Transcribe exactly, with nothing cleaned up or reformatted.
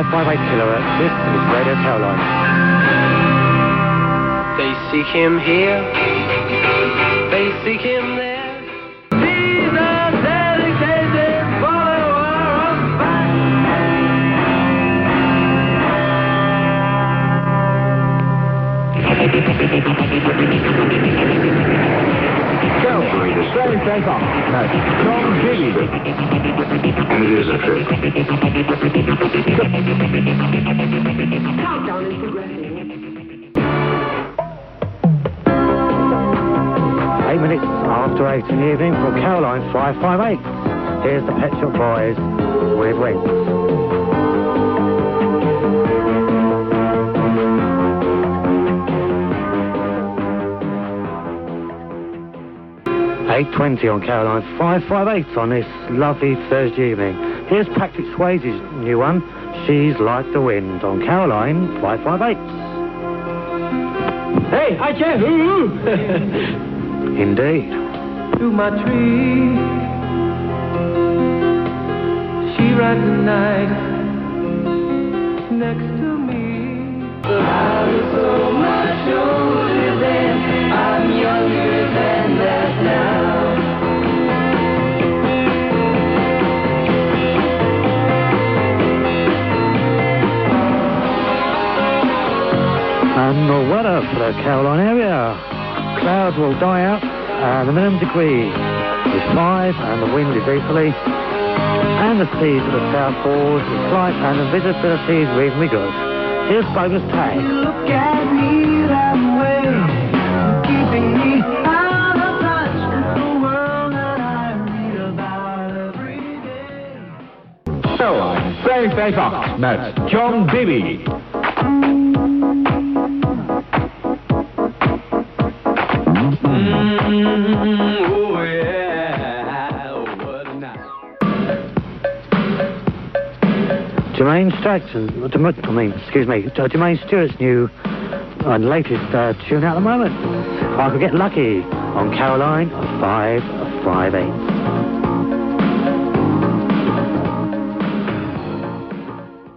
five five eight kilohertz. This is Radio Caroline. They seek him here, they seek him there. He's a dedicated follower of fact. Caroline, Australian take off. No, Tom Biggie. And it is a trip. Countdown is progressing. Eight minutes after eight in the evening from Caroline five five eight. Here's the Pet Shop Boys with Wings. eight twenty on Caroline five five eight on this lovely Thursday evening. Here's Patrick Swayze's new one, She's Like the Wind, on Caroline five five eight. Hey, hi, Jeff. Indeed. To my tree, she rides the night next to me. But I was so much older then, I'm younger than that now. And the weather for the Caroline area. Clouds will die out, and the minimum degree is five, and the wind is easterly, and the seas at the south falls is slight, and the visibility is reasonably good. Here's Bonus Tag. Look at me that way, keeping me out of touch with the world that I read about every day. Caroline, Australian take off. No, John Bibby. Oh yeah, what a night. Jermaine Stratton, I mean, excuse me, Jermaine Stewart's new and latest uh, tune at the moment. I Could Get Lucky on Caroline five five eight.